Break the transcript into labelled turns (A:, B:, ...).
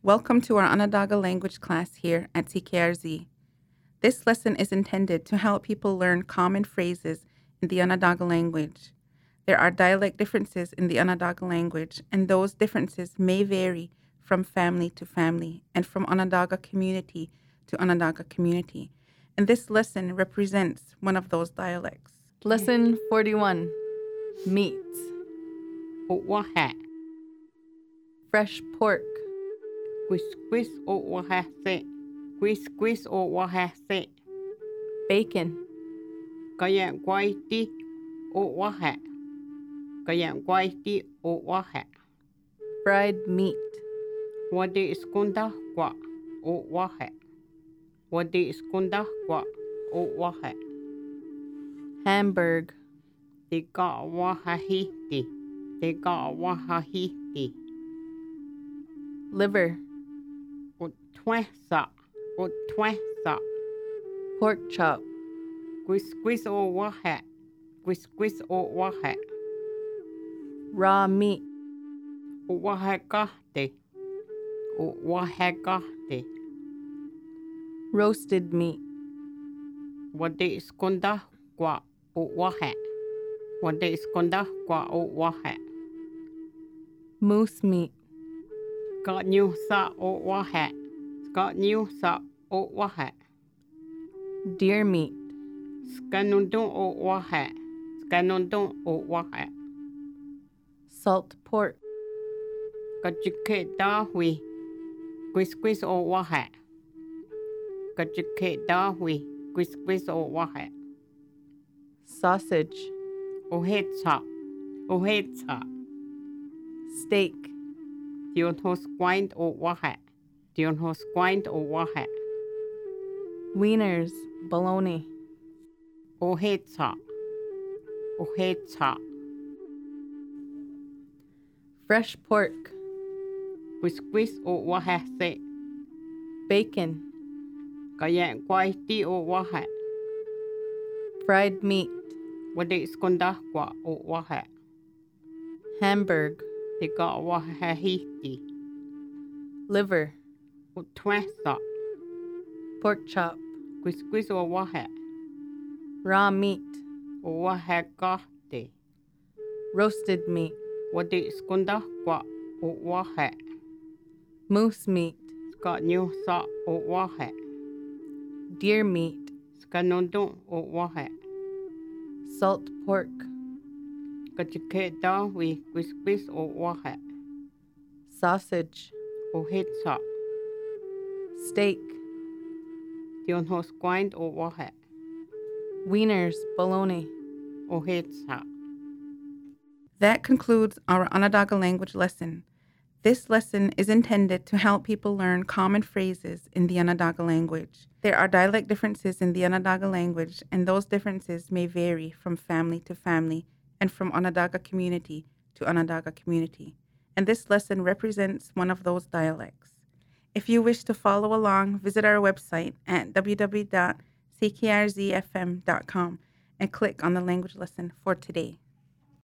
A: Welcome to our Onondaga language class here at CKRZ. This lesson is intended to help people learn common phrases in the Onondaga language. There are dialect differences in the Onondaga language, and those differences may vary from family to family and from Onondaga community to Onondaga community. And this lesson represents one of those dialects.
B: Lesson 41. Meat.
C: Oaha,
B: Fresh pork.
C: quis oaha se, quis oaha se,
B: Bacon.
C: kaya guaiti oaha,
B: Fried meat.
C: wadi iskunda kwa oaha,
B: Hamburg.
C: tika wahahiti,
B: Liver.
C: utwesa,
B: Pork chop.
C: quis oaha,
B: Raw meat.
C: oaha
B: Roasted meat.
C: wadi iskunda kwa oaha,
B: Moose meat.
C: got new sa oaha,
B: Deer meat.
C: skanundun oaha,
B: Salt pork.
C: kajike dahui, quis oaha,
B: Sausage.
C: ohetsa,
B: Steak.
C: tionhos quaint oaha,
B: Wieners. Bologna.
C: ohetsa,
B: Fresh pork.
C: quis oaha se,
B: Bacon.
C: kaya guaiti oaha,
B: Fried meat.
C: wadi iskunda kwa oaha,
B: Hamburg.
C: tika wahahiti,
B: Liver.
C: utwesa,
B: Pork chop.
C: quis oaha,
B: Raw meat.
C: oaha
B: Roasted meat.
C: wadi iskunda kwa oaha,
B: Moose meat.
C: got new sa oaha,
B: Deer meat.
C: skanundun oaha,
B: Salt pork.
C: kajike dahui, quis oaha,
B: Sausage.
C: ohetsa,
B: Steak.
C: tionhos quaint oaha,
B: Wieners. Bologna.
C: ohetsa.
A: That concludes our Onondaga language lesson. This lesson is intended to help people learn common phrases in the Onondaga language. There are dialect differences in the Onondaga language, and those differences may vary from family to family and from Onondaga community to Onondaga community. And this lesson represents one of those dialects. If you wish to follow along, visit our website at www.ckrzfm.com and click on the language lesson for today.